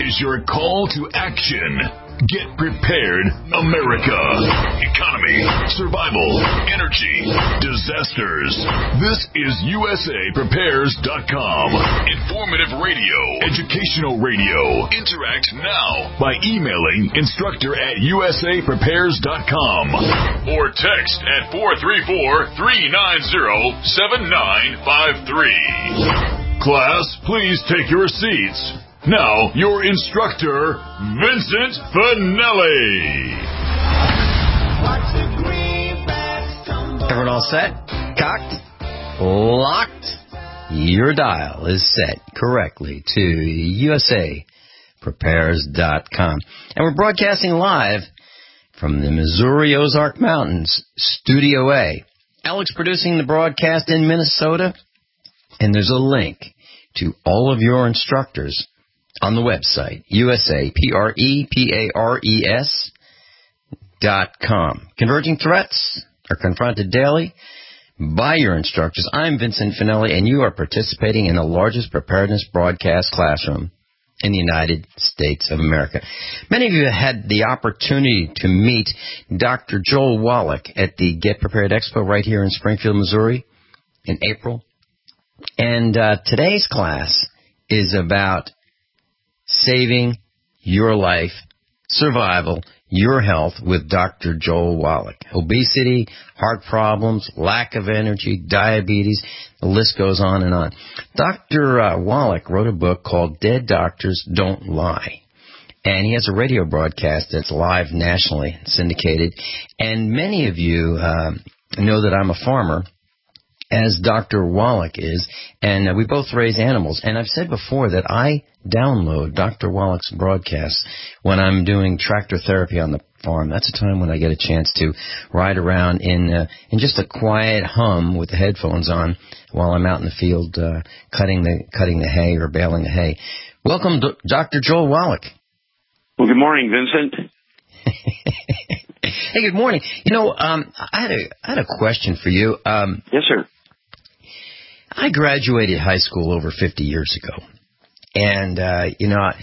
is your call to action. Get prepared, America. Economy, survival, energy, disasters. This is USAPrepares.com. Informative radio, educational radio. Interact now by emailing instructor@USAPrepares.com or text at 434-390-7953. Class, please take your seats. Now, your instructor, Vincent Finelli. Everyone all set? Cocked? Locked? Your dial is set correctly to USAPrepares.com. And we're broadcasting live from the Missouri Ozark Mountains, Studio A. Alex producing the broadcast in Minnesota. And there's a link to all of your instructors on the website, USAPrepares.com. Converging threats are confronted daily by your instructors. I'm Vincent Finelli, and you are participating in the largest preparedness broadcast classroom in the United States of America. Many of you had the opportunity to meet Dr. Joel Wallach at the Get Prepared Expo right here in Springfield, Missouri in April. And today's class is about saving your life, survival, your health with Dr. Joel Wallach. Obesity, heart problems, lack of energy, diabetes, the list goes on and on. Dr. Wallach wrote a book called Dead Doctors Don't Lie. And he has a radio broadcast that's live nationally, syndicated. And many of you know that I'm a farmer, as Dr. Wallach is, and we both raise animals. And I've said before that I download Dr. Wallach's broadcasts when I'm doing tractor therapy on the farm. That's a time when I get a chance to ride around in just a quiet hum with the headphones on while I'm out in the field cutting the hay or baling the hay. Welcome, Dr. Joel Wallach. Well, good morning, Vincent. Hey, good morning. You know, I had a question for you. Yes, sir. I graduated high school over 50 years ago. And, I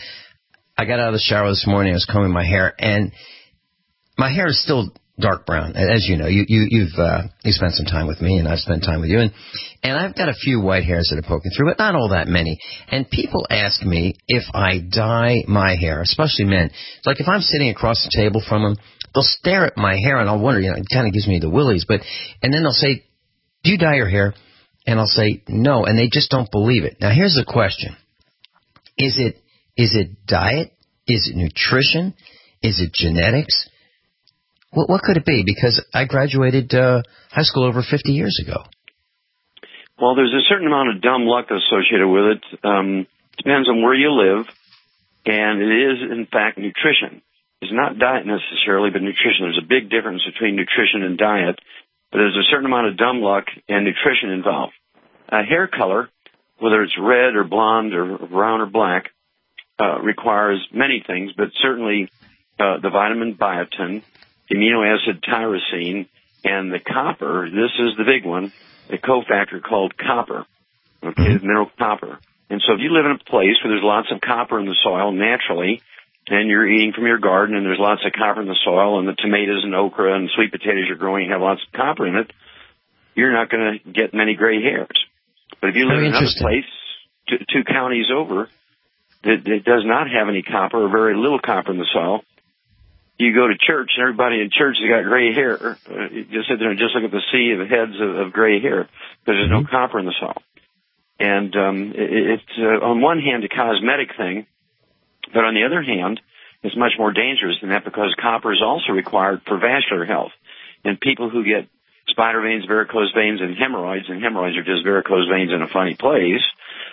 got out of the shower this morning. I was combing my hair. And my hair is still dark brown. As you know, you've spent some time with me, and I've spent time with you. And I've got a few white hairs that are poking through, but not all that many. And people ask me if I dye my hair, especially men. It's like if I'm sitting across the table from them, they'll stare at my hair, and I'll wonder, it kind of gives me the willies. And then they'll say, do you dye your hair? And I'll say, no, and they just don't believe it. Now, here's the question. Is it diet? Is it nutrition? Is it genetics? What could it be? Because I graduated high school over 50 years ago. Well, there's a certain amount of dumb luck associated with it. Depends on where you live, and it is, in fact, nutrition. It's not diet necessarily, but nutrition. There's a big difference between nutrition and diet, but there's a certain amount of dumb luck and nutrition involved. Hair color, whether it's red or blonde or brown or black, requires many things, but certainly the vitamin biotin, the amino acid tyrosine, and the copper. This is the big one, the cofactor called copper, the mineral copper. And so if you live in a place where there's lots of copper in the soil naturally, and you're eating from your garden, and there's lots of copper in the soil, and the tomatoes and okra and sweet potatoes you're growing have lots of copper in it, you're not going to get many gray hairs. But if you live in another place, two counties over, that does not have any copper or very little copper in the soil, you go to church, and everybody in church has got gray hair. You just sit there and just look at the sea of heads of gray hair because there's no copper in the soil. And it's, on one hand, a cosmetic thing, but on the other hand, it's much more dangerous than that because copper is also required for vascular health. And people who get spider veins, varicose veins, and hemorrhoids are just varicose veins in a funny place,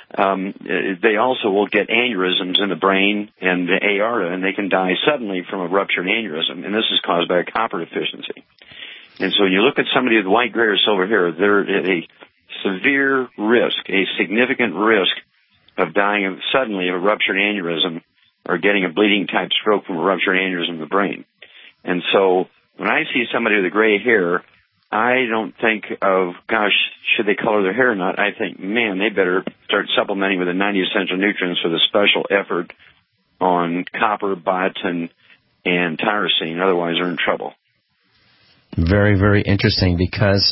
they also will get aneurysms in the brain and the aorta, and they can die suddenly from a ruptured aneurysm, and this is caused by a copper deficiency. And so when you look at somebody with white, gray, or silver hair, they're at a severe risk, a significant risk of dying suddenly of a ruptured aneurysm or getting a bleeding-type stroke from a ruptured aneurysm in the brain. And so when I see somebody with a gray hair, I don't think of, gosh, should they color their hair or not? I think, man, they better start supplementing with the 90 essential nutrients for the special effort on copper, biotin, and tyrosine. Otherwise, they're in trouble. Very, very interesting because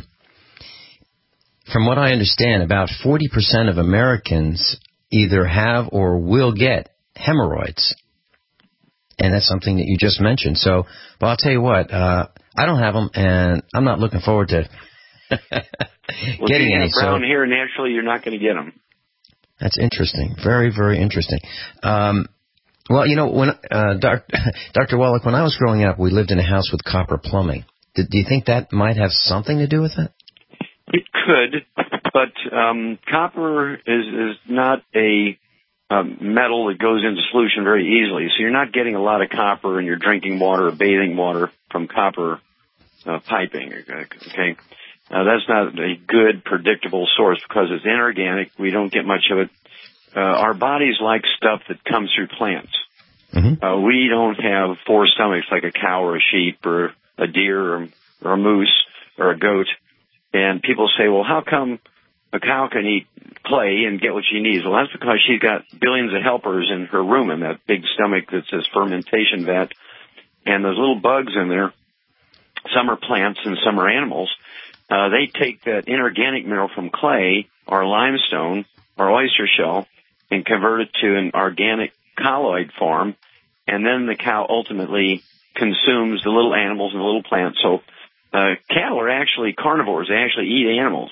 from what I understand, about 40% of Americans either have or will get hemorrhoids. And that's something that you just mentioned. So, well, I'll tell you what, I don't have them, and I'm not looking forward to getting any. If you have brown hair naturally, you're not going to get them. That's interesting. Very, very interesting. Well, you know, when Dr. Wallach, when I was growing up, we lived in a house with copper plumbing. Do you think that might have something to do with it? It could, but copper is not a metal that goes into solution very easily. So you're not getting a lot of copper in your drinking water or bathing water from copper piping. Okay, that's not a good predictable source because it's inorganic. We don't get much of it. Our bodies like stuff that comes through plants. Mm-hmm. We don't have four stomachs like a cow or a sheep or a deer or a moose or a goat. And people say, well, how come a cow can eat clay and get what she needs? Well, that's because she's got billions of helpers in her room in that big stomach that says fermentation vat. And those little bugs in there, some are plants and some are animals. They take that inorganic mineral from clay or limestone or oyster shell and convert it to an organic colloid form. And then the cow ultimately consumes the little animals and the little plants. So cattle are actually carnivores. They actually eat animals.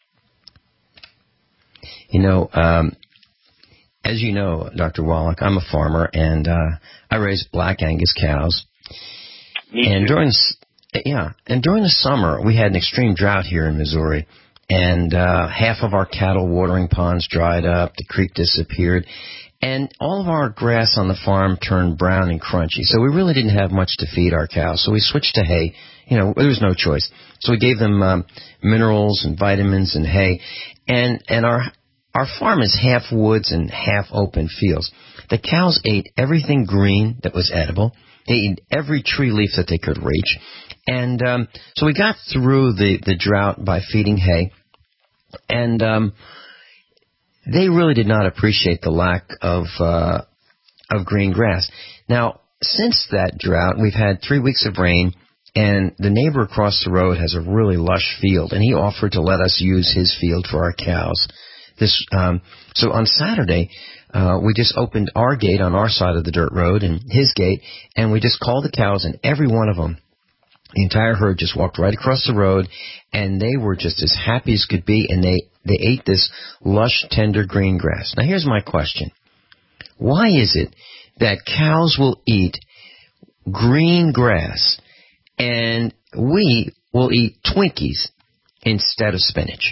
You know, as you know, Dr. Wallach, I'm a farmer, and I raise Black Angus cows. Me too. During the summer, we had an extreme drought here in Missouri, and half of our cattle watering ponds dried up, the creek disappeared, and all of our grass on the farm turned brown and crunchy. So we really didn't have much to feed our cows, so we switched to hay. You know, there was no choice. So we gave them minerals and vitamins and hay, and our farm is half woods and half open fields. The cows ate everything green that was edible. They ate every tree leaf that they could reach. And so we got through the drought by feeding hay. And they really did not appreciate the lack of green grass. Now, since that drought, we've had 3 weeks of rain, and the neighbor across the road has a really lush field, and he offered to let us use his field for our cows. So on Saturday, we just opened our gate on our side of the dirt road and his gate, and we just called the cows, and every one of them, the entire herd, just walked right across the road, and they were just as happy as could be, and they ate this lush, tender green grass. Now, here's my question. Why is it that cows will eat green grass and we will eat Twinkies instead of spinach?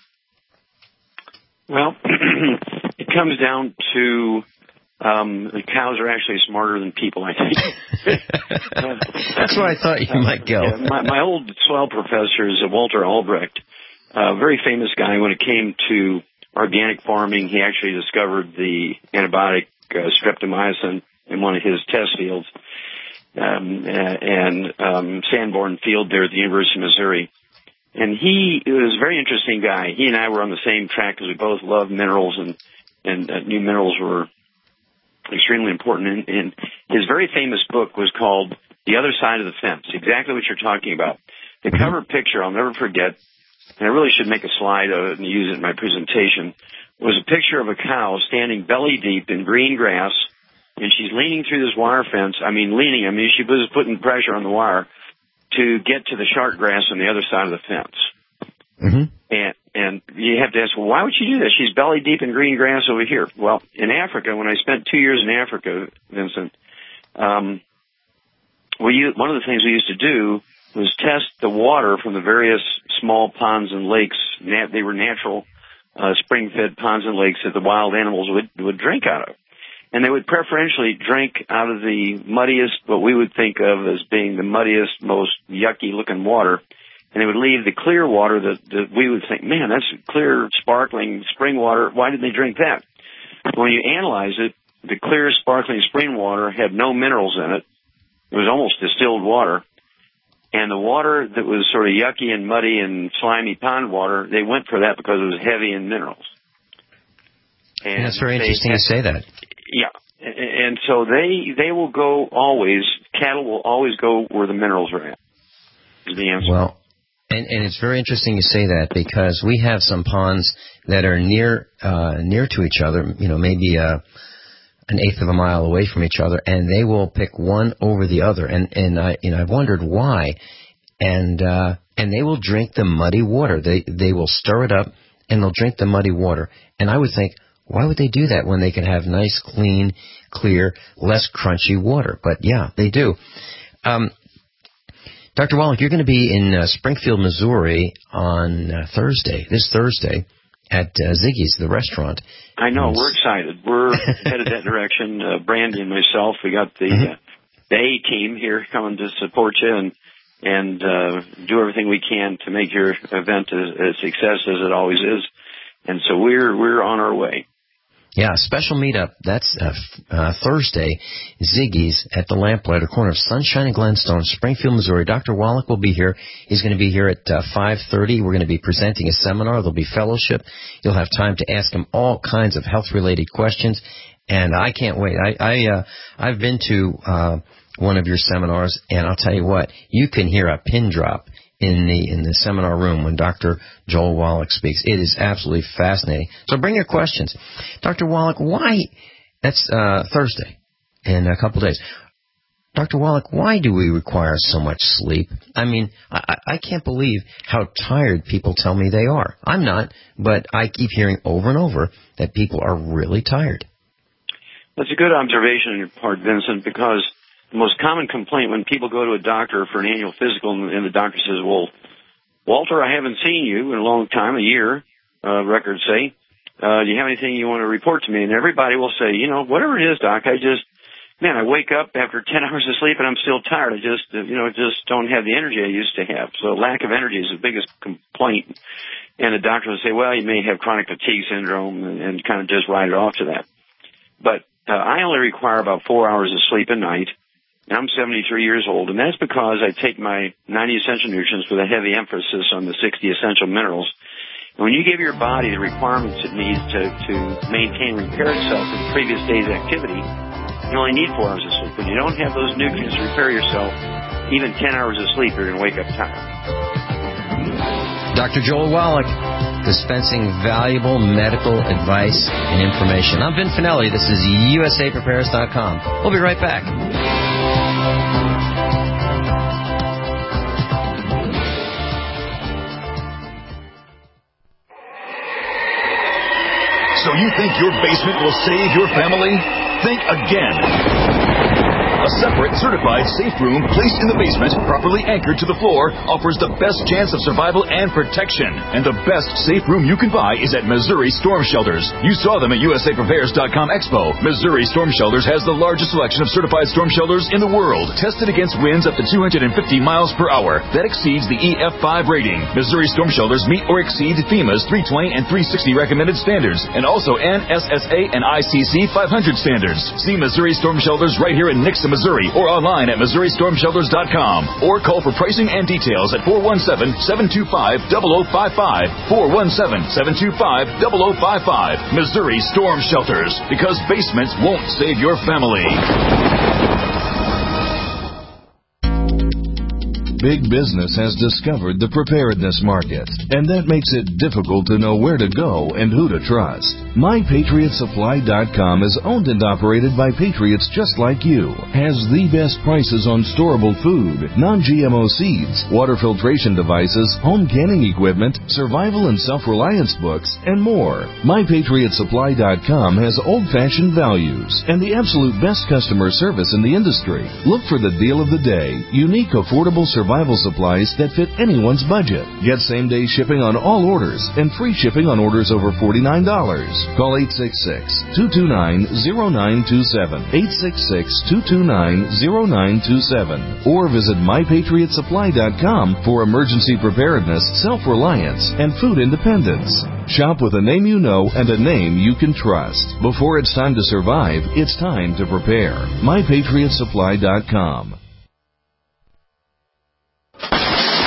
Well, it comes down to the cows are actually smarter than people, I think. That's where I thought you might go. Yeah, my old swell professor is Walter Albrecht, a very famous guy. When it came to organic farming, he actually discovered the antibiotic streptomycin in one of his test fields, and Sanborn Field there at the University of Missouri. And he was a very interesting guy. He and I were on the same track because we both love minerals, and new minerals were extremely important. And his very famous book was called The Other Side of the Fence, exactly what you're talking about. The cover picture, I'll never forget, and I really should make a slide of it and use it in my presentation, was a picture of a cow standing belly deep in green grass, and she's leaning through this wire fence. She was putting pressure on the wire to get to the short grass on the other side of the fence. Mm-hmm. And you have to ask, well, why would she do that? She's belly deep in green grass over here. Well, in Africa, when I spent 2 years in Africa, Vincent, one of the things we used to do was test the water from the various small ponds and lakes. They were natural spring-fed ponds and lakes that the wild animals would drink out of. And they would preferentially drink out of the muddiest, what we would think of as being the muddiest, most yucky-looking water. And they would leave the clear water that we would think, man, that's clear, sparkling spring water. Why did they drink that? When you analyze it, the clear, sparkling spring water had no minerals in it. It was almost distilled water. And the water that was sort of yucky and muddy and slimy pond water, they went for that because it was heavy in minerals. And that's very interesting to say that. Yeah. And so they will go always, cattle will always go where the minerals are at, is the answer. Well, and it's very interesting you say that, because we have some ponds that are near to each other, maybe an eighth of a mile away from each other, and they will pick one over the other. And I've wondered why. And they will drink the muddy water. They will stir it up, and they'll drink the muddy water. And I would think, why would they do that when they can have nice, clean, clear, less crunchy water? But yeah, they do. Dr. Wallach, you're going to be in Springfield, Missouri on this Thursday, at Ziggy's, the restaurant. I know, we're excited. We're headed that direction. Brandy and myself, we got the A-team here coming to support you and do everything we can to make your event a success as it always is. And so we're on our way. Yeah, special meetup. That's Thursday, Ziggy's at the Lamplighter, corner of Sunshine and Glenstone, Springfield, Missouri. Dr. Wallach will be here. He's going to be here at 5:30. We're going to be presenting a seminar. There'll be fellowship. You'll have time to ask him all kinds of health-related questions, and I can't wait. I've been to one of your seminars, and I'll tell you what, you can hear a pin drop in the seminar room when Dr. Joel Wallach speaks. It is absolutely fascinating. So bring your questions. Dr. Wallach, why, that's Thursday in a couple days. Dr. Wallach, why do we require so much sleep? I mean, I can't believe how tired people tell me they are. I'm not, but I keep hearing over and over that people are really tired. That's a good observation on your part, Vincent, because the most common complaint when people go to a doctor for an annual physical and the doctor says, well, Walter, I haven't seen you in a long time, a year, records say. Do you have anything you want to report to me? And everybody will say, whatever it is, doc, I wake up after 10 hours of sleep and I'm still tired. I just don't have the energy I used to have. So lack of energy is the biggest complaint. And the doctor will say, well, you may have chronic fatigue syndrome and kind of just write it off to that. But I only require about 4 hours of sleep a night. And I'm 73 years old, and that's because I take my 90 essential nutrients with a heavy emphasis on the 60 essential minerals. And when you give your body the requirements it needs to maintain and repair itself from the previous day's activity, you only need 4 hours of sleep. When you don't have those nutrients to repair yourself, even 10 hours of sleep, you're going to wake up tired. Dr. Joel Wallach, dispensing valuable medical advice and information. I'm Vin Finelli. This is USAPrepares.com. We'll be right back. So you think your basement will save your family? Think again. A separate, certified safe room placed in the basement, properly anchored to the floor, offers the best chance of survival and protection. And the best safe room you can buy is at Missouri Storm Shelters. You saw them at USAPrepares.com Expo. Missouri Storm Shelters has the largest selection of certified storm shelters in the world, tested against winds up to 250 miles per hour. That exceeds the EF5 rating. Missouri Storm Shelters meet or exceed FEMA's 320 and 360 recommended standards, and also NSSA and ICC 500 standards. See Missouri Storm Shelters right here in Nixon, Missouri, or online at MissouriStormShelters.com, or call for pricing and details at 417-725-0055, 417-725-0055. Missouri Storm Shelters, because basements won't save your family. Big business has discovered the preparedness market, and that makes it difficult to know where to go and who to trust. MyPatriotSupply.com is owned and operated by patriots just like you, has the best prices on storable food, non-GMO seeds, water filtration devices, home canning equipment, survival and self-reliance books, and more. MyPatriotSupply.com has old-fashioned values and the absolute best customer service in the industry. Look for the deal of the day, unique, affordable survival supplies that fit anyone's budget. Get same-day shipping on all orders and free shipping on orders over $49. Call 866-229-0927, 866-229-0927, or visit MyPatriotSupply.com for emergency preparedness, self-reliance, and food independence. Shop with a name you know and a name you can trust. Before it's time to survive, it's time to prepare. MyPatriotSupply.com.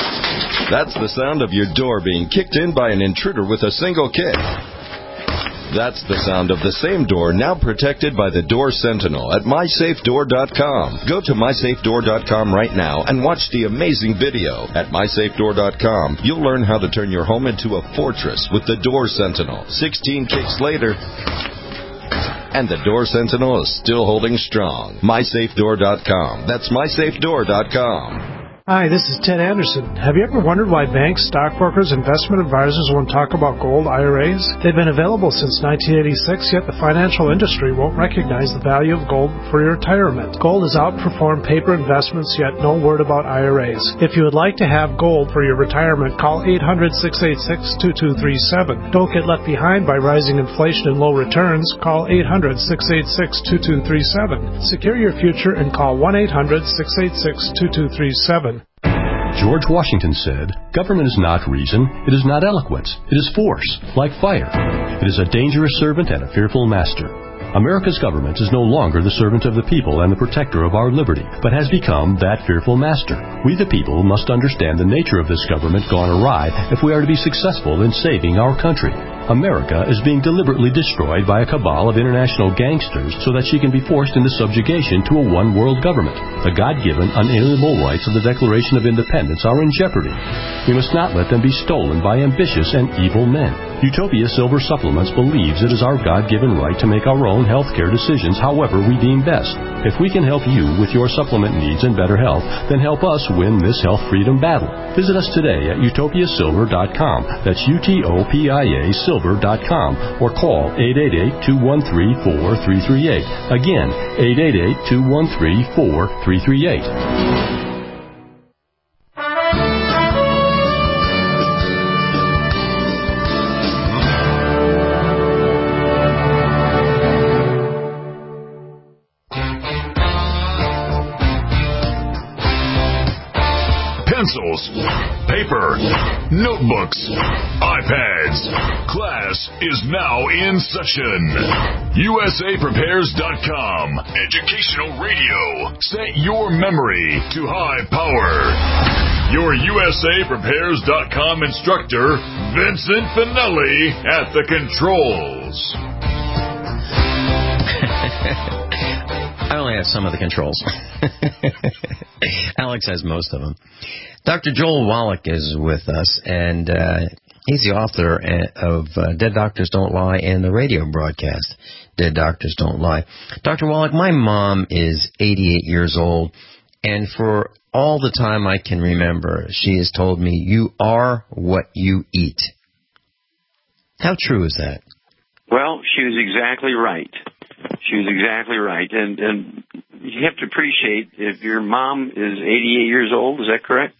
That's the sound of your door being kicked in by an intruder with a single kick. That's the sound of the same door now protected by the Door Sentinel at MySafeDoor.com. Go to MySafeDoor.com right now and watch the amazing video. At MySafeDoor.com, you'll learn how to turn your home into a fortress with the Door Sentinel. 16 kicks later, and the Door Sentinel is still holding strong. MySafeDoor.com. That's MySafeDoor.com. Hi, this is Ted Anderson. Have you ever wondered why banks, stockbrokers, investment advisors won't talk about gold IRAs? They've been available since 1986, yet the financial industry won't recognize the value of gold for your retirement. Gold has outperformed paper investments, yet no word about IRAs. If you would like to have gold for your retirement, call 800-686-2237. Don't get left behind by rising inflation and low returns. Call 800-686-2237. Secure your future and call 1-800-686-2237. George Washington said, "Government is not reason, it is not eloquence, it is force, like fire. It is a dangerous servant and a fearful master." America's government is no longer the servant of the people and the protector of our liberty, but has become that fearful master. We the people must understand the nature of this government gone awry if we are to be successful in saving our country. America is being deliberately destroyed by a cabal of international gangsters so that she can be forced into subjugation to a one-world government. The God-given, unalienable rights of the Declaration of Independence are in jeopardy. We must not let them be stolen by ambitious and evil men. Utopia Silver Supplements believes it is our God-given right to make our own health care decisions however we deem best. If we can help you with your supplement needs and better health, then help us win this health freedom battle. Visit us today at utopiasilver.com. That's UTOPIA Silver.com, or call 888-213-4338. Again, 888-213-4338. Pencils, paper, notebooks, iPads. Class is now in session. USAPrepares.com. Educational radio. Set your memory to high power. Your USAPrepares.com instructor, Vincent Finelli, at the controls. I only have some of the controls. Alex has most of them. Dr. Joel Wallach is with us, and he's the author of Dead Doctors Don't Lie and the radio broadcast, Dead Doctors Don't Lie. Dr. Wallach, my mom is 88 years old, and for all the time I can remember, she has told me, "You are what you eat." How true is that? Well, she was exactly right. She was exactly right. And you have to appreciate if your mom is 88 years old, is that correct?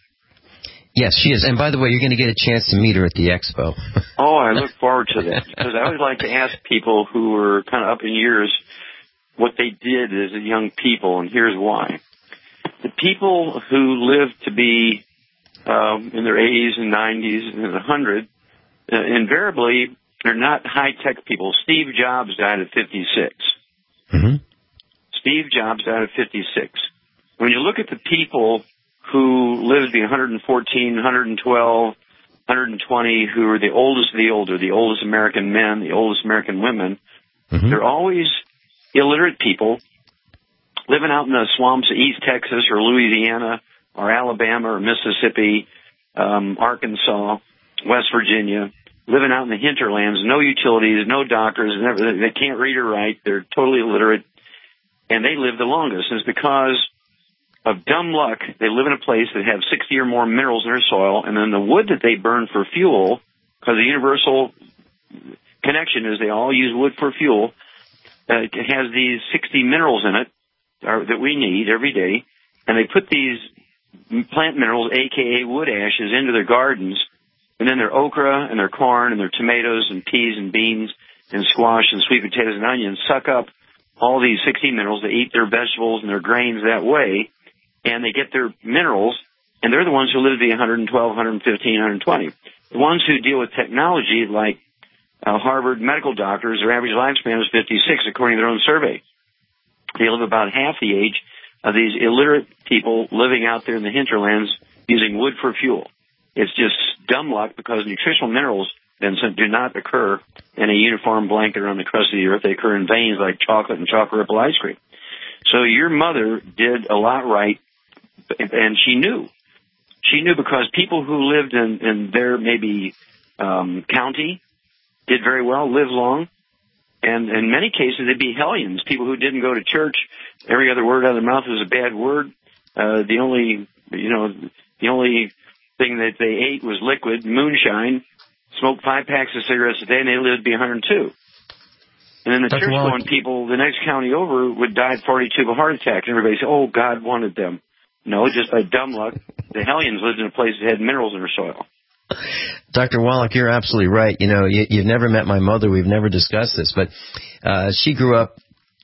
Yes, she is. And by the way, you're going to get a chance to meet her at the expo. Oh, I look forward to that, because I always like to ask people who are kind of up in years what they did as young people, and here's why. The people who live to be in their 80s and 90s and 100, invariably, they're not high-tech people. Steve Jobs died at 56. Mm-hmm. Steve Jobs died at 56. When you look at the people who live to be 114, 112, 120, who are the oldest of the older, the oldest American men, the oldest American women, mm-hmm. They're always illiterate people living out in the swamps of East Texas or Louisiana or Alabama or Mississippi, Arkansas, West Virginia, living out in the hinterlands, no utilities, no doctors, they can't read or write, they're totally illiterate, and they live the longest. And it's because of dumb luck, they live in a place that have 60 or more minerals in their soil, and then the wood that they burn for fuel, because the universal connection is they all use wood for fuel, it has these 60 minerals in it that we need every day, and they put these plant minerals, a.k.a. wood ashes, into their gardens, and then their okra and their corn and their tomatoes and peas and beans and squash and sweet potatoes and onions suck up all these 60 minerals. They eat their vegetables and their grains that way, and they get their minerals, and they're the ones who live to be 112, 115, 120. The ones who deal with technology, like Harvard medical doctors, their average lifespan is 56, according to their own survey. They live about half the age of these illiterate people living out there in the hinterlands using wood for fuel. It's just dumb luck, because nutritional minerals, Vincent, do not occur and a uniform blanket around the crust of the earth. They occur in veins like chocolate and chocolate ripple ice cream. So your mother did a lot right, and she knew. She knew because people who lived in their maybe county did very well, lived long, and in many cases they'd be hellions, people who didn't go to church. Every other word out of their mouth was a bad word. The only thing that they ate was liquid, moonshine, smoked 5 packs of cigarettes a day, and they lived to be 102. And then the church-going people, the next county over, would die at 42 of a heart attack. And everybody said, oh, God wanted them. No, just by dumb luck, the hellions lived in a place that had minerals in their soil. Dr. Wallach, you're absolutely right. You know, you've never met my mother. We've never discussed this, but she grew up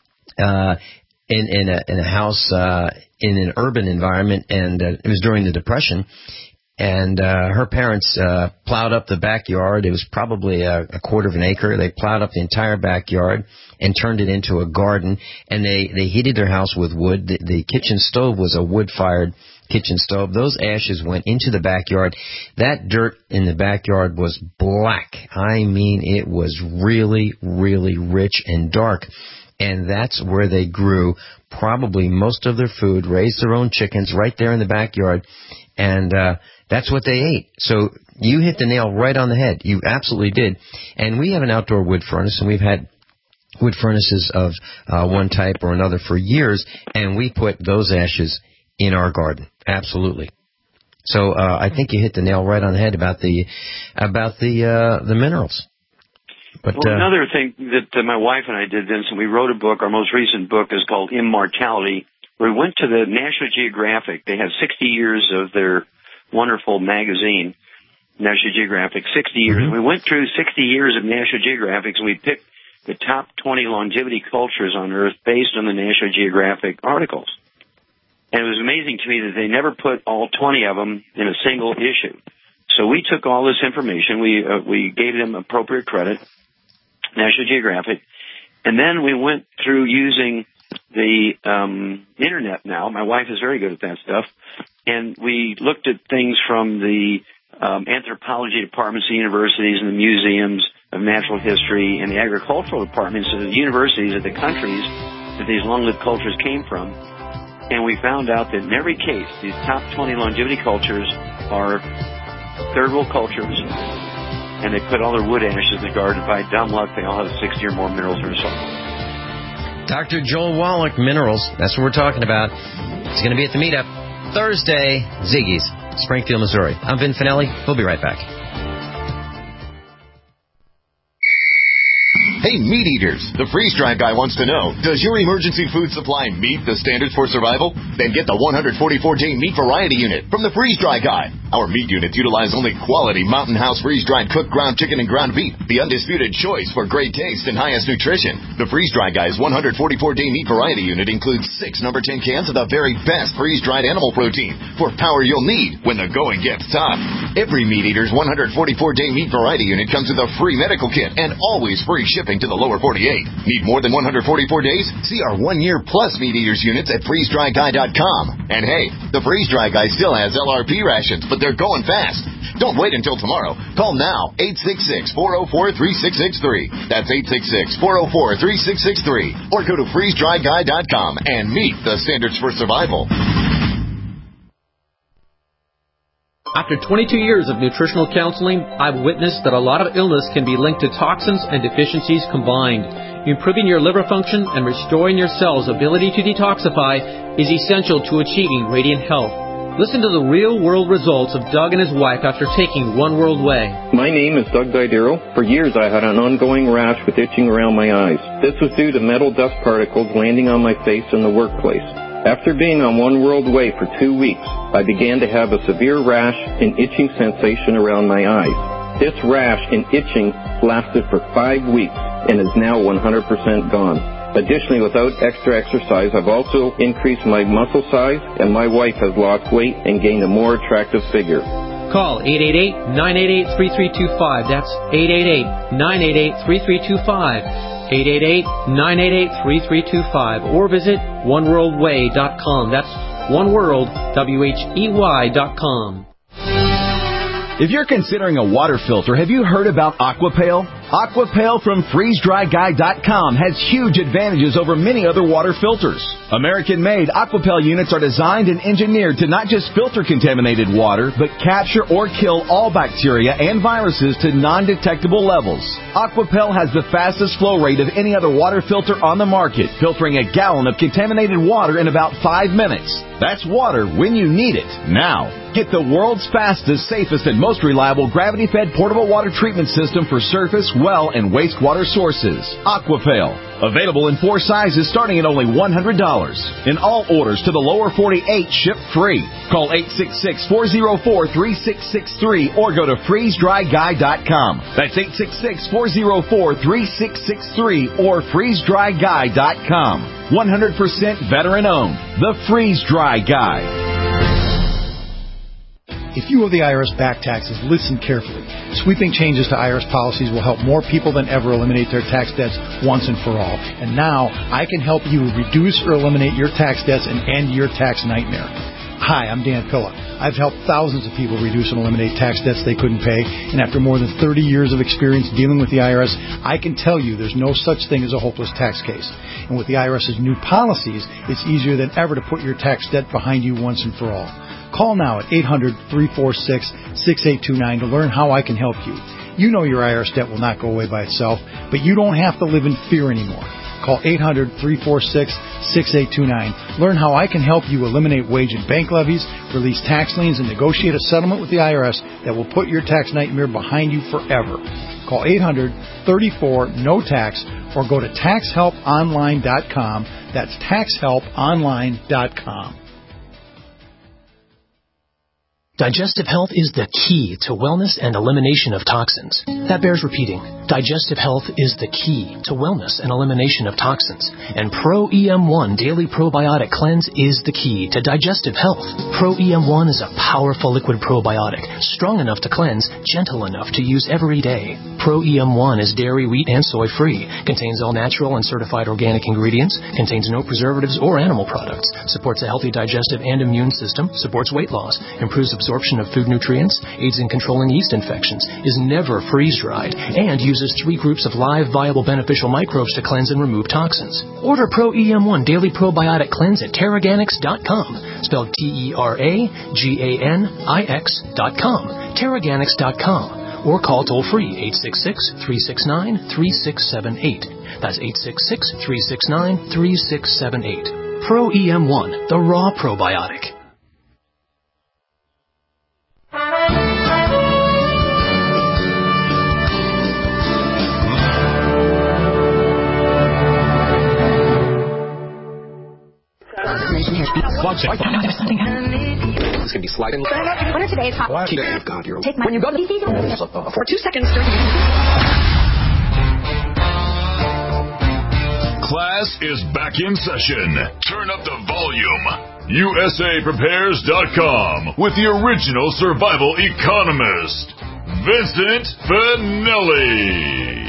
in a house in an urban environment, and it was during the Depression. And her parents plowed up the backyard. It was probably a quarter of an acre. They plowed up the entire backyard and turned it into a garden. And they heated their house with wood. The kitchen stove was a wood-fired kitchen stove. Those ashes went into the backyard. That dirt in the backyard was black. I mean, it was really, really rich and dark. And that's where they grew probably most of their food, raised their own chickens right there in the backyard. And that's what they ate. So you hit the nail right on the head. You absolutely did. And we have an outdoor wood furnace, and we've had wood furnaces of one type or another for years, and we put those ashes in our garden. Absolutely. So I think you hit the nail right on the head about the minerals. But, well, another thing that my wife and I did, Vincent, we wrote a book. Our most recent book is called Immortality. We went to the National Geographic. They have 60 years of their wonderful magazine, National Geographic, 60 years. Mm-hmm. We went through 60 years of National Geographic, and we picked the top 20 longevity cultures on Earth based on the National Geographic articles. And it was amazing to me that they never put all 20 of them in a single issue. So we took all this information. We gave them appropriate credit, National Geographic, and then we went through using the Internet now. My wife is very good at that stuff. And we looked at things from the anthropology departments of universities and the museums of natural history and the agricultural departments of the universities of the countries that these long-lived cultures came from. And we found out that in every case, these top 20 longevity cultures are third world cultures, and they put all their wood ashes in the garden. By dumb luck, they all have 60 or more minerals in their soil. Dr. Joel Wallach, minerals. That's what we're talking about. It's going to be at the meetup Thursday, Ziggy's, Springfield, Missouri. I'm Vin Finelli. We'll be right back. Hey, meat eaters, the freeze-dried guy wants to know, does your emergency food supply meet the standards for survival? Then get the 144-day meat variety unit from the freeze-dry guy. Our meat units utilize only quality Mountain House freeze-dried cooked ground chicken and ground beef, the undisputed choice for great taste and highest nutrition. The freeze-dry guy's 144-day meat variety unit includes 6 number 10 cans of the very best freeze-dried animal protein for power you'll need when the going gets tough. Every meat eater's 144-day meat variety unit comes with a free medical kit and always free shipping to the lower 48. Need more than 144 days? See our 1-year plus meat eaters units at freezedryguy.com. And hey, the Freeze Dry Guy still has LRP rations, but they're going fast. Don't wait until tomorrow. Call now, 866-404-3663. That's 866-404-3663. Or go to freezedryguy.com and meet the standards for survival. After 22 years of nutritional counseling, I've witnessed that a lot of illness can be linked to toxins and deficiencies combined. Improving your liver function and restoring your cells' ability to detoxify is essential to achieving radiant health. Listen to the real-world results of Doug and his wife after taking One World Way. My name is Doug Didero. For years I had an ongoing rash with itching around my eyes. This was due to metal dust particles landing on my face in the workplace. After being on One World Way for 2 weeks, I began to have a severe rash and itching sensation around my eyes. This rash and itching lasted for 5 weeks and is now 100% gone. Additionally, without extra exercise, I've also increased my muscle size, and my wife has lost weight and gained a more attractive figure. Call 888-988-3325. That's 888-988-3325. 888-988-3325, or visit oneworldway.com. That's oneworldwhey.com. If you're considering a water filter, have you heard about Aquapale? Aquapel from FreezeDryGuy.com has huge advantages over many other water filters. American-made Aquapel units are designed and engineered to not just filter contaminated water, but capture or kill all bacteria and viruses to non-detectable levels. Aquapel has the fastest flow rate of any other water filter on the market, filtering a gallon of contaminated water in about 5 minutes. That's water when you need it, now. Get the world's fastest, safest, and most reliable gravity-fed portable water treatment system for surface, well, and wastewater sources. Aquapel. Available in 4 sizes starting at only $100. In all orders to the lower 48, ship free. Call 866-404-3663 or go to FreezeDryGuy.com. That's 866-404-3663 or FreezeDryGuy.com. 100% veteran-owned. The Freeze Dry Guy. If you owe the IRS back taxes, listen carefully. Sweeping changes to IRS policies will help more people than ever eliminate their tax debts once and for all. And now, I can help you reduce or eliminate your tax debts and end your tax nightmare. Hi, I'm Dan Pilla. I've helped thousands of people reduce and eliminate tax debts they couldn't pay, and after more than 30 years of experience dealing with the IRS, I can tell you there's no such thing as a hopeless tax case. And with the IRS's new policies, it's easier than ever to put your tax debt behind you once and for all. Call now at 800-346-6829 to learn how I can help you. You know your IRS debt will not go away by itself, but you don't have to live in fear anymore. Call 800-346-6829. Learn how I can help you eliminate wage and bank levies, release tax liens, and negotiate a settlement with the IRS that will put your tax nightmare behind you forever. Call 800-34-NO-TAX or go to TaxHelpOnline.com. That's TaxHelpOnline.com. Digestive health is the key to wellness and elimination of toxins. That bears repeating. Digestive health is the key to wellness and elimination of toxins. And Pro EM1 Daily Probiotic Cleanse is the key to digestive health. Pro EM1 is a powerful liquid probiotic, strong enough to cleanse, gentle enough to use every day. Pro EM1 is dairy, wheat, and soy free, contains all natural and certified organic ingredients, contains no preservatives or animal products, supports a healthy digestive and immune system, supports weight loss, improves absorption of food nutrients, aids in controlling yeast infections, is never freeze-dried, and uses 3 groups of live, viable, beneficial microbes to cleanse and remove toxins. Order Pro EM1 Daily Probiotic Cleanse at Teraganix.com, spelled TerraGanix.com, Teraganix.com, or call toll-free 866-369-3678. That's 866-369-3678. Pro EM1, the raw probiotic. It's going to be sliding. What are today's hot? God, you're take my when you go to the for 2 seconds. Class is back in session. Turn up the volume. USAPrepares.com with the original survival economist, Vincent Finelli.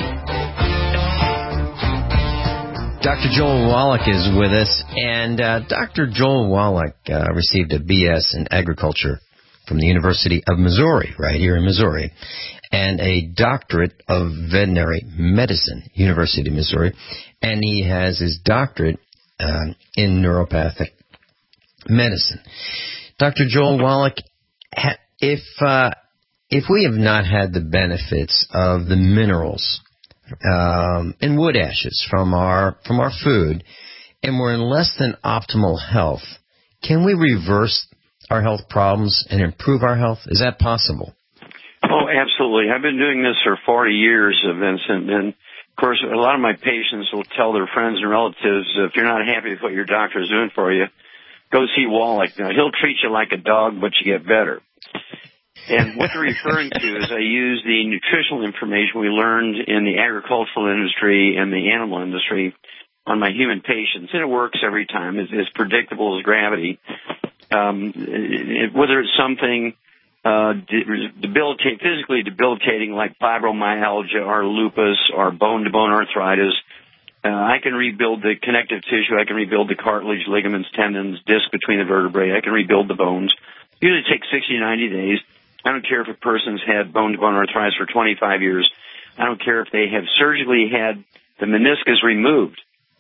Dr. Joel Wallach is with us, and Dr. Joel Wallach received a B.S. in agriculture from the University of Missouri, right here in Missouri, and a doctorate of veterinary medicine, University of Missouri, and he has his doctorate in neuropathic medicine. Dr. Joel Wallach, if we have not had the benefits of the minerals and wood ashes from our food, and we're in less than optimal health, can we reverse our health problems and improve our health? Is that possible? Oh, absolutely. I've been doing this for 40 years, Vincent, and of course, a lot of my patients will tell their friends and relatives, if you're not happy with what your doctor is doing for you, go see Wallach. Now, he'll treat you like a dog, but you get better. And what they're referring to is I use the nutritional information we learned in the agricultural industry and the animal industry on my human patients, and it works every time. It's as predictable as gravity. Whether it's something physically debilitating like fibromyalgia or lupus or bone-to-bone arthritis, I can rebuild the connective tissue. I can rebuild the cartilage, ligaments, tendons, disc between the vertebrae. I can rebuild the bones. It usually takes 60 to 90 days. I don't care if a person's had bone-to-bone arthritis for 25 years. I don't care if they have surgically had the meniscus removed.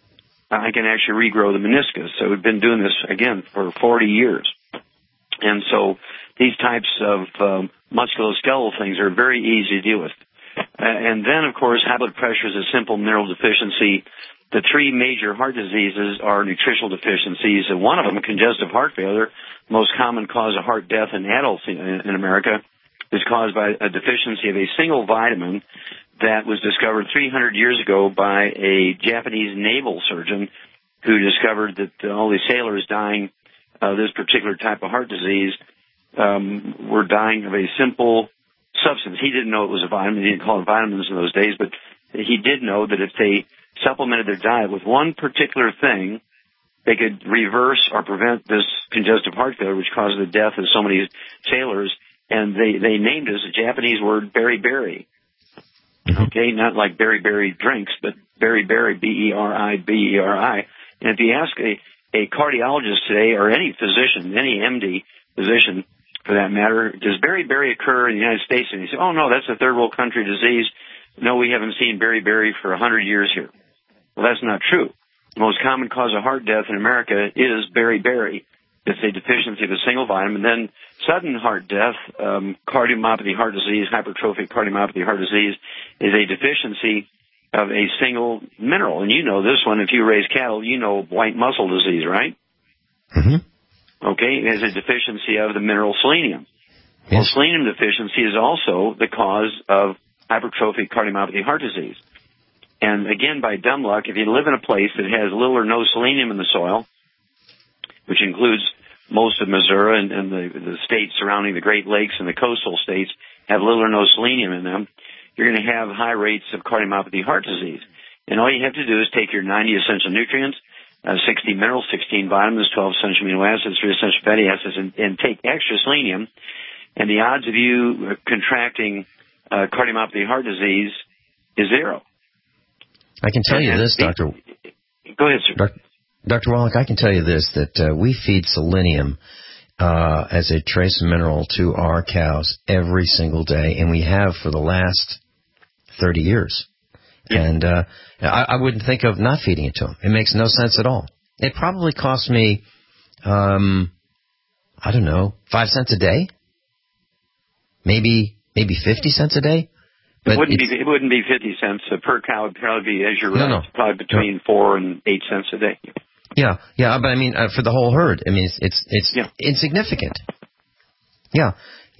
I can actually regrow the meniscus. So we've been doing this, again, for 40 years. And so these types of musculoskeletal things are very easy to deal with. And then, of course, high blood pressure is a simple mineral deficiency. The three major heart diseases are nutritional deficiencies, and one of them, congestive heart failure, most common cause of heart death in adults in America, is caused by a deficiency of a single vitamin that was discovered 300 years ago by a Japanese naval surgeon who discovered that all these sailors dying of this particular type of heart disease were dying of a simple substance. He didn't know it was a vitamin. He didn't call it vitamins in those days, but he did know that if they supplemented their diet with one particular thing, they could reverse or prevent this congestive heart failure, which causes the death of so many sailors. And they named it as a Japanese word, beriberi. Okay, not like berry drinks, but beriberi, B-E-R-I, And if you ask a cardiologist today, or any physician, any MD physician for that matter, does beriberi occur in the United States? And he says, oh, no, that's a third world country disease. No, we haven't seen beriberi for 100 years here. Well, that's not true. The most common cause of heart death in America is beriberi. It's a deficiency of a single vitamin. Then sudden heart death, cardiomyopathy heart disease, hypertrophic cardiomyopathy heart disease, is a deficiency of a single mineral. And you know this one. If you raise cattle, you know white muscle disease, right? Mm-hmm. Okay, it is a deficiency of the mineral selenium. Yes. Well, selenium deficiency is also the cause of hypertrophic cardiomyopathy heart disease. And again, by dumb luck, if you live in a place that has little or no selenium in the soil, which includes most of Missouri and the states surrounding the Great Lakes and the coastal states have little or no selenium in them, you're going to have high rates of cardiomyopathy heart disease. And all you have to do is take your 90 essential nutrients, 60 minerals, 16 vitamins, 12 essential amino acids, 3 essential fatty acids, and take extra selenium, and the odds of you contracting cardiomyopathy heart disease is zero. I can tell you this, Dr. Go ahead, sir. Dr. Wallach, I can tell you this, that we feed selenium as a trace mineral to our cows every single day, and we have for the last 30 years. Yeah. And I wouldn't think of not feeding it to them. It makes no sense at all. It probably costs me, I don't know, 5 cents a day? Maybe 50 cents a day? But it wouldn't be 50 cents per cow. It would probably be, as you're right, probably between 4 and 8 cents a day. Yeah, but I mean, for the whole herd, I mean, it's insignificant. Yeah.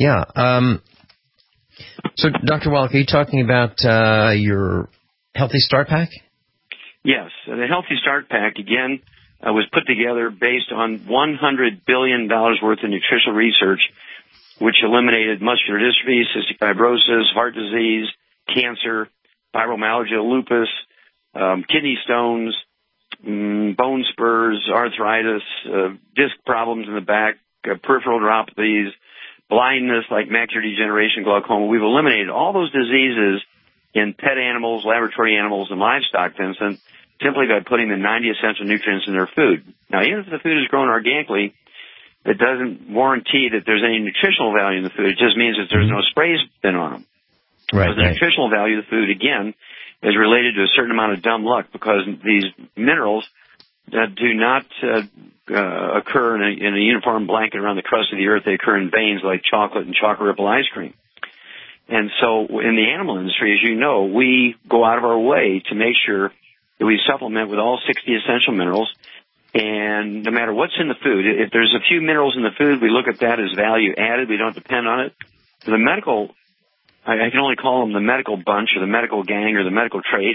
So, Dr. Wallach, are you talking about your Healthy Start Pack? Yes. The Healthy Start Pack, again, was put together based on $100 billion worth of nutritional research, which eliminated muscular dystrophy, cystic fibrosis, heart disease, cancer, fibromyalgia, lupus, kidney stones, bone spurs, arthritis, disc problems in the back, peripheral neuropathies, blindness like macular degeneration, glaucoma. We've eliminated all those diseases in pet animals, laboratory animals, and livestock, Vincent, simply by putting the 90 essential nutrients in their food. Now, even if the food is grown organically, it doesn't warranty that there's any nutritional value in the food. It just means that there's no sprays been on them. Right. The nutritional value of the food, again, is related to a certain amount of dumb luck, because these minerals do not occur in a uniform blanket around the crust of the earth. They occur in veins like chocolate and chocolate ripple ice cream. And so in the animal industry, as you know, we go out of our way to make sure that we supplement with all 60 essential minerals. And no matter what's in the food, if there's a few minerals in the food, we look at that as value added. We don't depend on it. For the medical, I can only call them the medical bunch or the medical gang or the medical trade.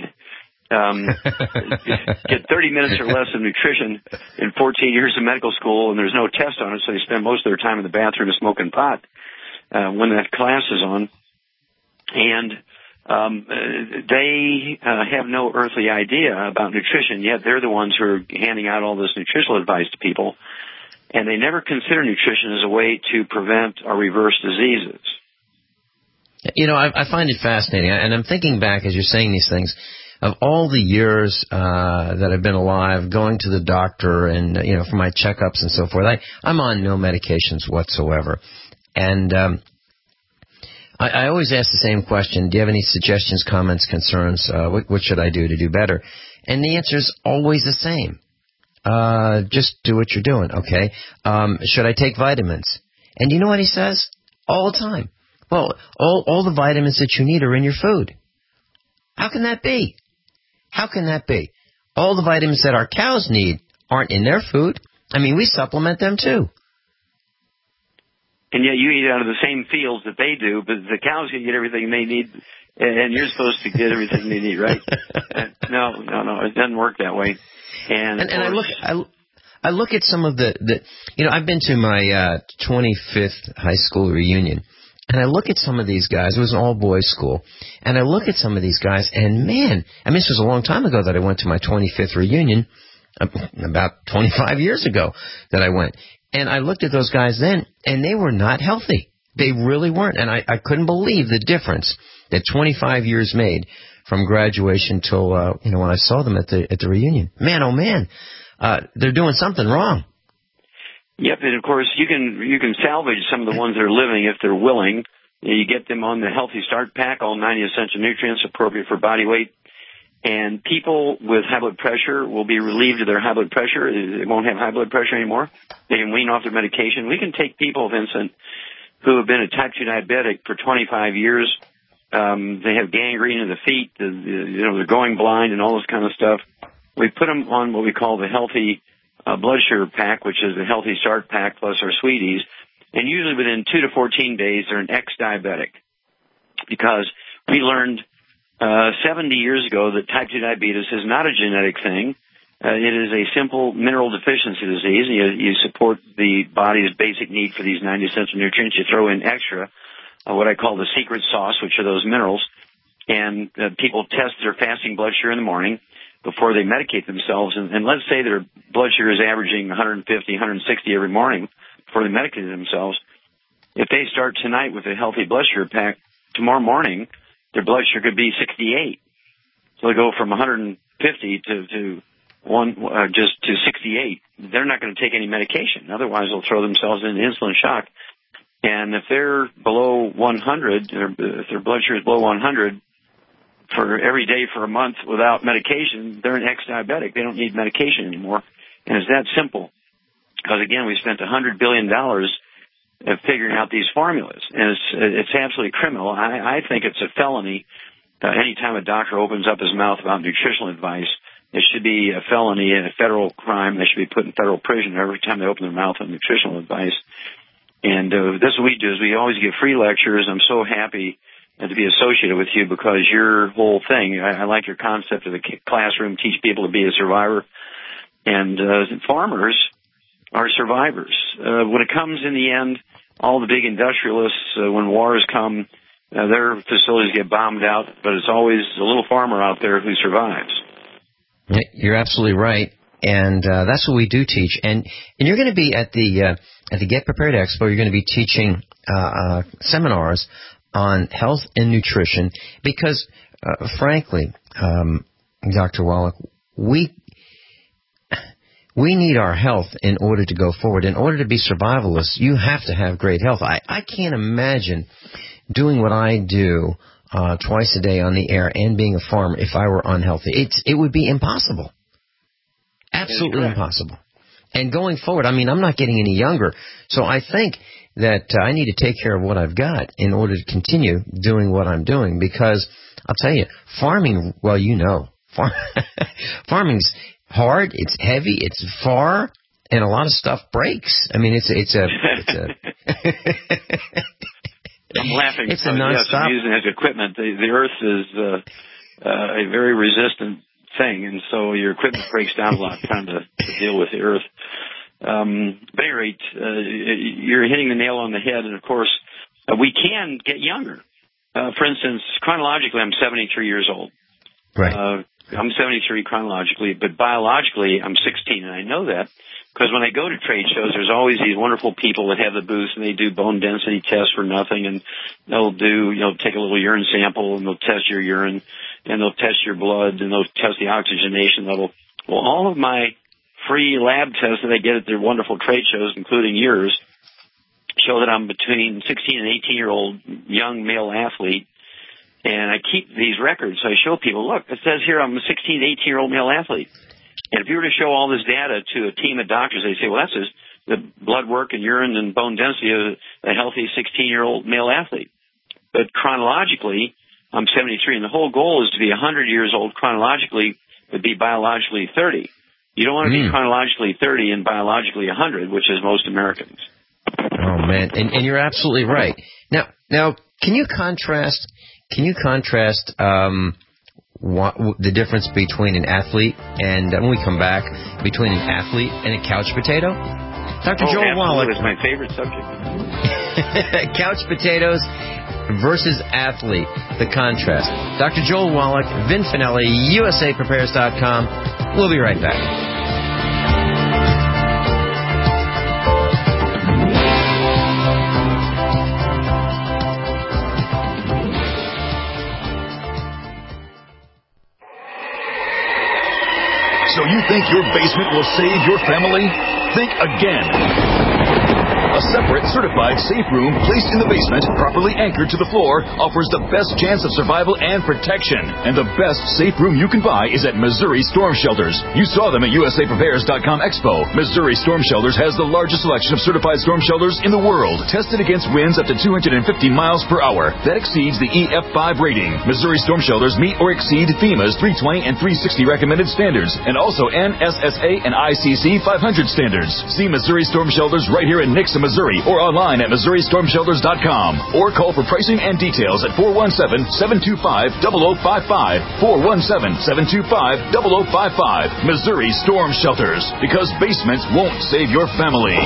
Get 30 minutes or less of nutrition in 14 years of medical school, and there's no test on it, so they spend most of their time in the bathroom smoking pot when that class is on. And they have no earthly idea about nutrition, yet they're the ones who are handing out all this nutritional advice to people, and they never consider nutrition as a way to prevent or reverse diseases. You know, I find it fascinating, and I'm thinking back as you're saying these things, of all the years that I've been alive, going to the doctor and, for my checkups and so forth. I'm on no medications whatsoever. And I always ask the same question. Do you have any suggestions, comments, concerns? What should I do to do better? And the answer is always the same. Just do what you're doing, okay? Should I take vitamins? And you know what he says? All the time. Well, all the vitamins that you need are in your food. How can that be? How can that be? All the vitamins that our cows need aren't in their food. I mean, we supplement them too. And yet you eat out of the same fields that they do, but the cows can get everything they need, and you're supposed to get everything they need, right? No, it doesn't work that way. And I look at some of the I've been to my 25th high school reunion, and I look at some of these guys. It was an all-boys school, and I look at some of these guys, and man, I mean, this was a long time ago that I went to my 25th reunion, about 25 years ago that I went. And I looked at those guys then, and they were not healthy. They really weren't. And I couldn't believe the difference that 25 years made from graduation till, when I saw them at the reunion. Man, oh man, they're doing something wrong. Yep, and of course you can salvage some of the ones that are living if they're willing. You get them on the Healthy Start Pack, all 90 essential nutrients appropriate for body weight. And people with high blood pressure will be relieved of their high blood pressure. They won't have high blood pressure anymore. They can wean off their medication. We can take people, Vincent, who have been a type 2 diabetic for 25 years. They have gangrene in the feet. They're going blind and all this kind of stuff. We put them on what we call the Healthy Blood Sugar Pack, which is the Healthy Start Pack plus our Sweeties. And usually within 2 to 14 days, they're an ex-diabetic. Because we learned 70 years ago that type 2 diabetes is not a genetic thing. It is a simple mineral deficiency disease. You support the body's basic need for these 90 essential nutrients. You throw in extra, what I call the secret sauce, which are those minerals. And people test their fasting blood sugar in the morning before they medicate themselves. And let's say their blood sugar is averaging 150, 160 every morning before they medicate themselves. If they start tonight with a Healthy Blood Sugar Pack, tomorrow morning their blood sugar could be 68. So they go from 150 to 68. They're not going to take any medication. Otherwise, they'll throw themselves into insulin shock. And if they're below 100, if their blood sugar is below 100 for every day for a month without medication, they're an ex-diabetic. They don't need medication anymore. And it's that simple. Because, again, we spent $100 billion figuring out these formulas, and it's absolutely criminal. I think it's a felony. Anytime a doctor opens up his mouth about nutritional advice, it should be a felony and a federal crime. They should be put in federal prison every time they open their mouth on nutritional advice. And this is what we do: is we always give free lectures. I'm so happy to be associated with you because your whole thing. I like your concept of the classroom, teach people to be a survivor, and farmers are survivors. When it comes in the end, all the big industrialists, when wars come, their facilities get bombed out, but it's always a little farmer out there who survives. You're absolutely right, and that's what we do teach. And you're going to be at the Get Prepared Expo. You're going to be teaching seminars on health and nutrition because, frankly, Dr. Wallach, we need our health in order to go forward. In order to be survivalists, you have to have great health. I can't imagine doing what I do twice a day on the air and being a farmer if I were unhealthy. It would be impossible. Absolutely impossible. And going forward, I mean, I'm not getting any younger, so I think that I need to take care of what I've got in order to continue doing what I'm doing because I'll tell you, farming, well, farming's hard, it's heavy, it's far, and a lot of stuff breaks. I mean, it's a I'm laughing. It's a nonstop. I'm using it as equipment. The Earth is a very resistant thing, and so your equipment breaks down a lot trying to deal with the Earth. But at any rate, you're hitting the nail on the head, and of course, we can get younger. For instance, chronologically, I'm 73 years old. Right. I'm 73 chronologically, but biologically, I'm 16, and I know that because when I go to trade shows, there's always these wonderful people that have the booths, and they do bone density tests for nothing, and they'll take a little urine sample, and they'll test your urine, and they'll test your blood, and they'll test the oxygenation level. Well, all of my free lab tests that I get at their wonderful trade shows, including yours, show that I'm between 16 and 18-year-old young male athlete, and I keep these records. So I show people, look, it says here I'm a 16 to 18-year-old male athlete. And if you were to show all this data to a team of doctors, they say, well, that's just the blood work and urine and bone density of a healthy 16-year-old male athlete. But chronologically, I'm 73, and the whole goal is to be 100 years old chronologically, but be biologically 30. You don't want to be chronologically 30 and biologically 100, which is most Americans. Oh, man, and you're absolutely right. Now, can you contrast the difference between an athlete and, when we come back, between an athlete and a couch potato? Dr. Joel Wallach is my favorite subject. Couch potatoes versus athlete, the contrast. Dr. Joel Wallach, Vin Finelli, USAPrepares.com. We'll be right back. So you think your basement will save your family? Think again. A separate, certified safe room placed in the basement, properly anchored to the floor, offers the best chance of survival and protection. And the best safe room you can buy is at Missouri Storm Shelters. You saw them at USAPrepares.com Expo. Missouri Storm Shelters has the largest selection of certified storm shelters in the world, tested against winds up to 250 miles per hour. That exceeds the EF5 rating. Missouri Storm Shelters meet or exceed FEMA's 320 and 360 recommended standards, and also NSSA and ICC 500 standards. See Missouri Storm Shelters right here in Nixon, Missouri, or online at MissouriStormShelters.com, or call for pricing and details at 417-725-0055, 417-725-0055. Missouri Storm Shelters, because basements won't save your family.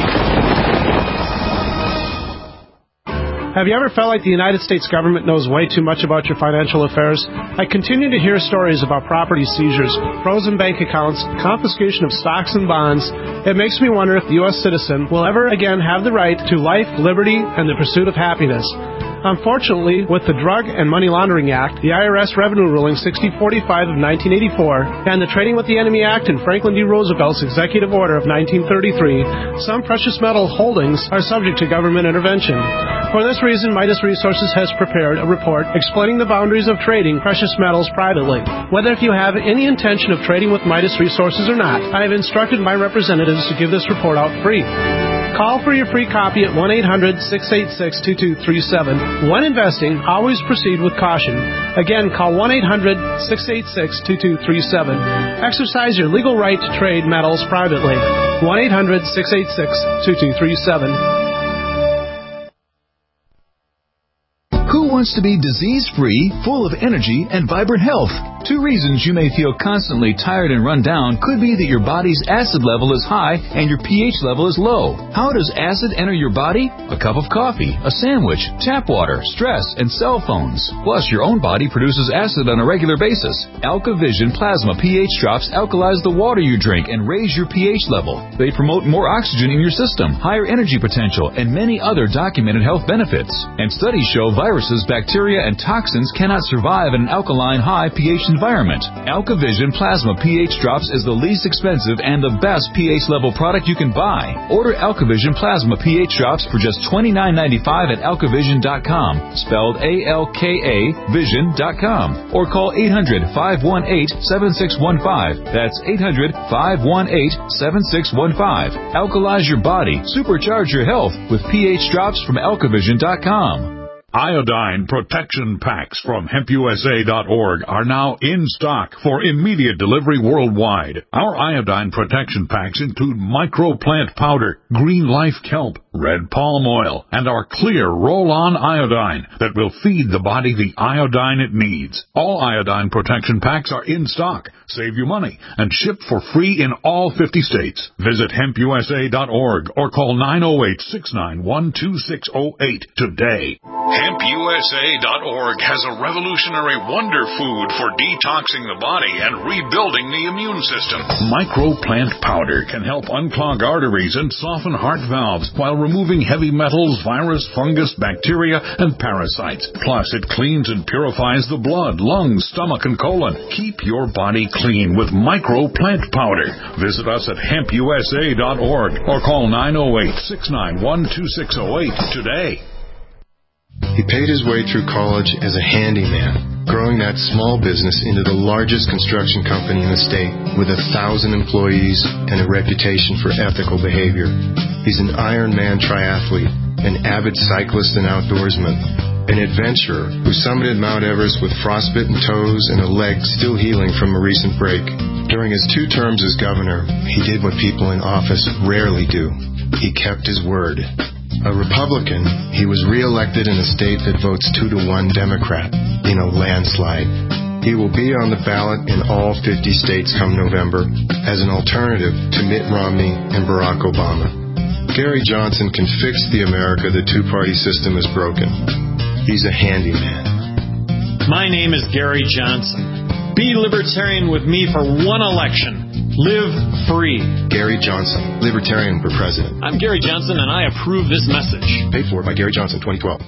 Have you ever felt like the United States government knows way too much about your financial affairs? I continue to hear stories about property seizures, frozen bank accounts, confiscation of stocks and bonds. It makes me wonder if the U.S. citizen will ever again have the right to life, liberty, and the pursuit of happiness. Unfortunately, with the Drug and Money Laundering Act, the IRS Revenue Ruling 6045 of 1984, and the Trading with the Enemy Act and Franklin D. Roosevelt's Executive Order of 1933, some precious metal holdings are subject to government intervention. For this reason, Midas Resources has prepared a report explaining the boundaries of trading precious metals privately. Whether if you have any intention of trading with Midas Resources or not, I have instructed my representatives to give this report out free. Call for your free copy at 1-800-686-2237. When investing, always proceed with caution. Again, call 1-800-686-2237. Exercise your legal right to trade metals privately. 1-800-686-2237. Who wants to be disease-free, full of energy, and vibrant health? Two reasons you may feel constantly tired and run down could be that your body's acid level is high and your pH level is low. How does acid enter your body? A cup of coffee, a sandwich, tap water, stress, and cell phones. Plus, your own body produces acid on a regular basis. AlkaVision Plasma pH drops alkalize the water you drink and raise your pH level. They promote more oxygen in your system, higher energy potential, and many other documented health benefits. And studies show viruses, bacteria, and toxins cannot survive in an alkaline high pH environment. AlkaVision Plasma pH Drops is the least expensive and the best pH level product you can buy. Order AlkaVision Plasma pH Drops for just $29.95 at alkavision.com, spelled A-L-K-A vision.com, or call 800-518-7615. That's 800-518-7615. Alkalize your body, supercharge your health with pH Drops from alkavision.com. Iodine protection packs from HempUSA.org are now in stock for immediate delivery worldwide. Our iodine protection packs include microplant powder, green life kelp, red palm oil, and our clear roll-on iodine that will feed the body the iodine it needs. All iodine protection packs are in stock. Save you money and shipped for free in all 50 states. Visit HempUSA.org or call 908-691-2608 today. HempUSA.org has a revolutionary wonder food for detoxing the body and rebuilding the immune system. Microplant powder can help unclog arteries and soften heart valves while removing heavy metals, virus, fungus, bacteria, and parasites. Plus, it cleans and purifies the blood, lungs, stomach, and colon. Keep your body clean with Microplant powder. Visit us at HempUSA.org or call 908-691-2608 today. He paid his way through college as a handyman, growing that small business into the largest construction company in the state with 1,000 employees and a reputation for ethical behavior. He's an Ironman triathlete, an avid cyclist and outdoorsman, an adventurer who summited Mount Everest with frostbitten toes and a leg still healing from a recent break. During his 2 terms as governor, he did what people in office rarely do. He kept his word. A Republican, he was re-elected in a state that votes 2-to-1 Democrat in a landslide. He will be on the ballot in all 50 states come November as an alternative to Mitt Romney and Barack Obama. Gary Johnson can fix the America the two-party system has broken. He's a handyman. My name is Gary Johnson. Be libertarian with me for one election. Live free. Gary Johnson, Libertarian for President. I'm Gary Johnson, and I approve this message. Paid for by Gary Johnson, 2012.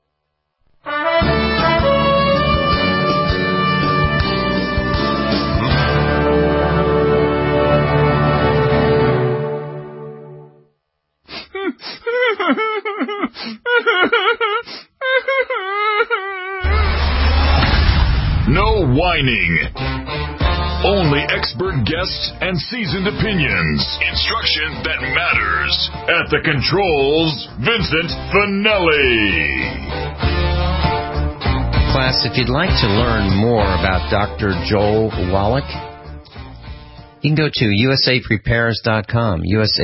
No whining. Only expert guests and seasoned opinions. Instruction that matters. At the controls, Vincent Finelli. Class, if you'd like to learn more about Dr. Joel Wallach, you can go to usaprepares.com,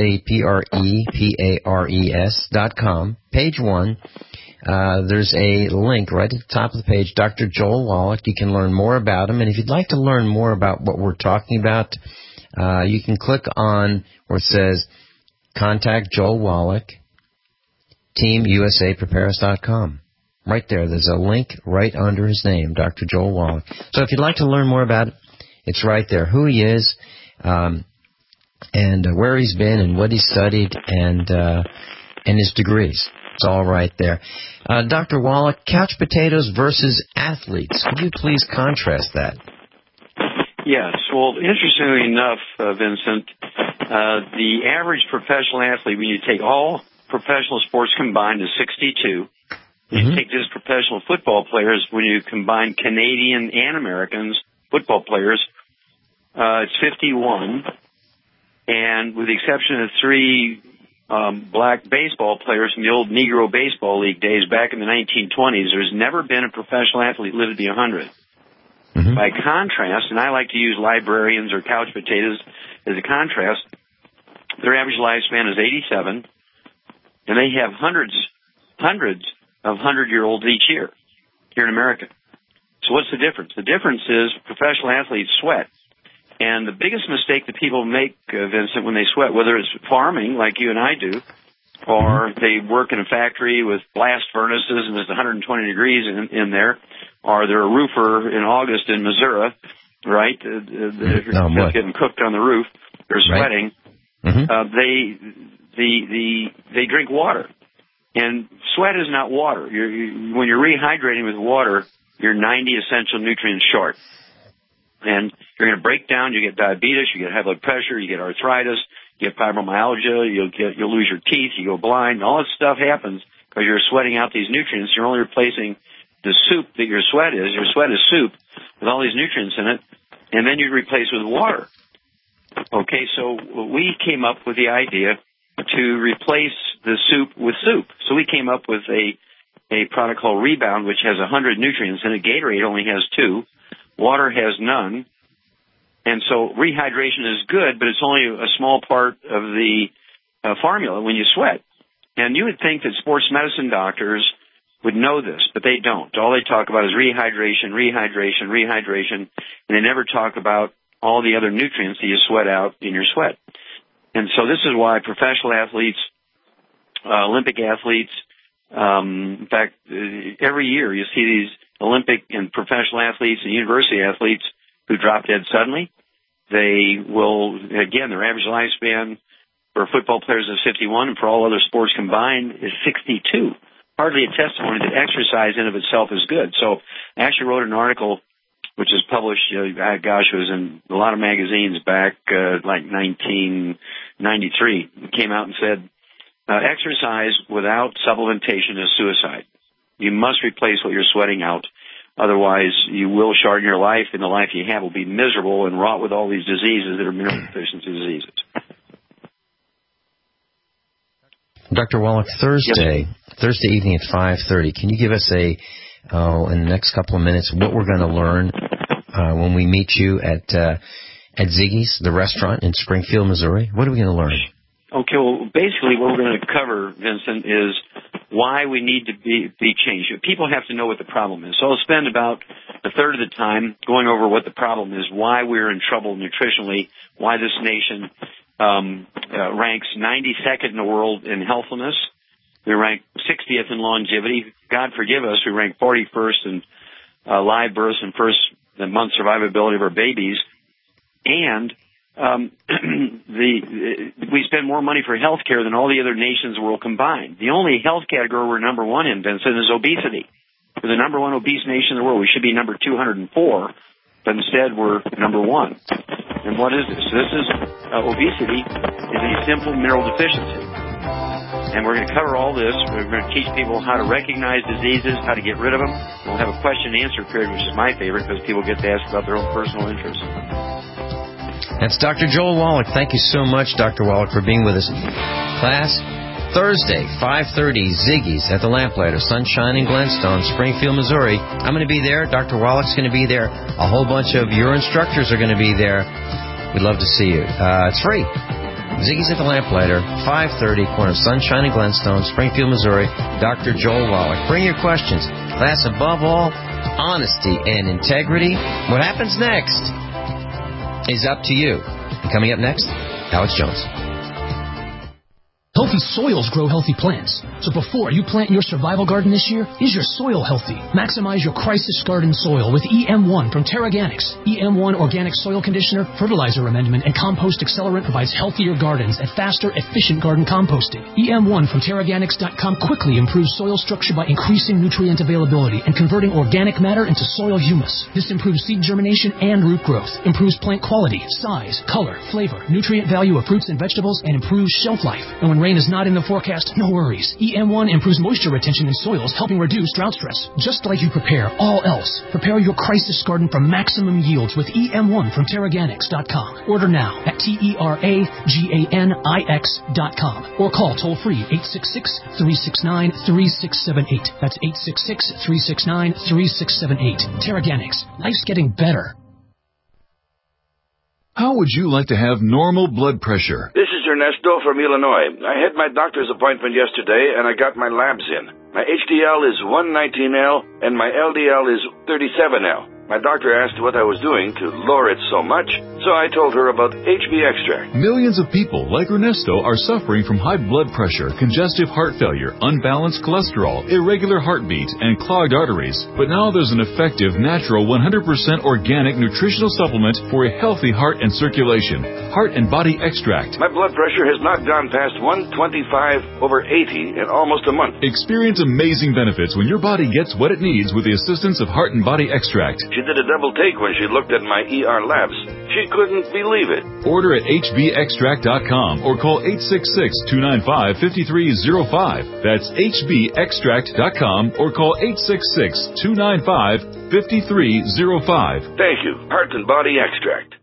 usaprepares.com, page 1. There's a link right at the top of the page, Dr. Joel Wallach. You can learn more about him. And if you'd like to learn more about what we're talking about, you can click on where it says Contact Joel Wallach, teamusaprepares.com. Right there. There's a link right under his name, Dr. Joel Wallach. So if you'd like to learn more about it, it's right there. Who he is, and where he's been and what he studied and his degrees. It's all right there. Dr. Wallach, couch potatoes versus athletes. Could you please contrast that? Yes. Well, interestingly enough, Vincent, the average professional athlete, when you take all professional sports combined, is 62. When you take just professional football players, when you combine Canadian and Americans, football players, it's 51. And with the exception of 3 black baseball players from the old Negro Baseball League days back in the 1920s, there's never been a professional athlete lived to be 100. By contrast, and I like to use librarians or couch potatoes as a contrast, their average lifespan is 87, and they have hundreds of 100-year-olds each year here in America. So what's the difference? The difference is professional athletes sweat. And the biggest mistake that people make, Vincent, when they sweat, whether it's farming like you and I do, or they work in a factory with blast furnaces and there's 120 degrees in there, or they're a roofer in August in Missouri, right? They're just getting cooked on the roof. They're sweating. They drink water. And sweat is not water. When you're rehydrating with water, you're 90 essential nutrients short. And you're going to break down. You get diabetes, you get high blood pressure, you get arthritis, you get fibromyalgia, you'll lose your teeth, you go blind. All this stuff happens because you're sweating out these nutrients. You're only replacing the soup that your sweat is. Your sweat is soup with all these nutrients in it, and then you replace it with water. Okay, so we came up with the idea to replace the soup with soup. So we came up with a product called Rebound, which has 100 nutrients in it. Gatorade only has 2. Water has none. And so rehydration is good, but it's only a small part of the formula when you sweat. And you would think that sports medicine doctors would know this, but they don't. All they talk about is rehydration, and they never talk about all the other nutrients that you sweat out in your sweat. And so this is why professional athletes, Olympic athletes, In fact, every year you see these Olympic and professional athletes and university athletes who drop dead suddenly. They will, again, their average lifespan for football players is 51, and for all other sports combined is 62. Hardly a testimony that exercise in of itself is good. So I actually wrote an article which was published, it was in a lot of magazines back like 1993. It came out and said, exercise without supplementation is suicide. You must replace what you're sweating out. Otherwise, you will shorten your life, and the life you have will be miserable and wrought with all these diseases that are mineral deficiency diseases. Dr. Wallach, Thursday evening at 5:30, can you give us in the next couple of minutes, what we're going to learn when we meet you at Ziggy's, the restaurant in Springfield, Missouri? What are we going to learn? Okay, well, basically what we're going to cover, Vincent, is why we need to be changed. People have to know what the problem is. So I'll spend about a third of the time going over what the problem is, why we're in trouble nutritionally, why this nation ranks 92nd in the world in healthfulness. We rank 60th in longevity. God forgive us, we rank 41st in live births and first month survivability of our babies. And we spend more money for health care than all the other nations in the world combined. The only health category we're number one in, Vincent, is obesity. We're the number one obese nation in the world. We should be number 204, but instead we're number one. And what is this? This is obesity is a simple mineral deficiency. And we're going to cover all this. We're going to teach people how to recognize diseases, how to get rid of them. We'll have a question and answer period, which is my favorite because people get to ask about their own personal interests. That's Dr. Joel Wallach. Thank you so much, Dr. Wallach, for being with us. Class, Thursday, 5:30, Ziggy's at the Lamplighter, Sunshine in Glenstone, Springfield, Missouri. I'm going to be there. Dr. Wallach's going to be there. A whole bunch of your instructors are going to be there. We'd love to see you. It's free. Ziggy's at the Lamplighter, 5:30, corner Sunshine and Glenstone, Springfield, Missouri. Dr. Joel Wallach. Bring your questions. Class, above all, honesty and integrity. What happens next is up to you. And coming up next, Alex Jones. Healthy soils grow healthy plants. So before you plant your survival garden this year, is your soil healthy? Maximize your crisis garden soil with EM1 from Terraganics. EM1 Organic Soil Conditioner, Fertilizer Amendment, and Compost Accelerant provides healthier gardens and faster, efficient garden composting. EM1 from Terraganics.com quickly improves soil structure by increasing nutrient availability and converting organic matter into soil humus. This improves seed germination and root growth, improves plant quality, size, color, flavor, nutrient value of fruits and vegetables, and improves shelf life. And when rain is not in the forecast, no worries. EM1 improves moisture retention in soils, helping reduce drought stress. Just like you prepare all else, prepare your crisis garden for maximum yields with EM1 from Terraganics.com. Order now at TERAGANIX.com or call toll-free 866-369-3678. That's 866-369-3678. Terraganics. Life's getting better. How would you like to have normal blood pressure? This is Ernesto from Illinois. I had my doctor's appointment yesterday, and I got my labs in. My HDL is 119L, and my LDL is 37L. My doctor asked what I was doing to lower it so much, so I told her about HB Extract. Millions of people like Ernesto are suffering from high blood pressure, congestive heart failure, unbalanced cholesterol, irregular heartbeat, and clogged arteries. But now there's an effective, natural, 100% organic nutritional supplement for a healthy heart and circulation. Heart and Body Extract. My blood pressure has not gone past 125/80 in almost a month. Experience amazing benefits when your body gets what it needs with the assistance of Heart and Body Extract. She did a double take when she looked at my ER labs. She couldn't believe it. Order at hbextract.com or call 866-295-5305. That's hbextract.com or call 866-295-5305. Thank you. Heart and Body Extract.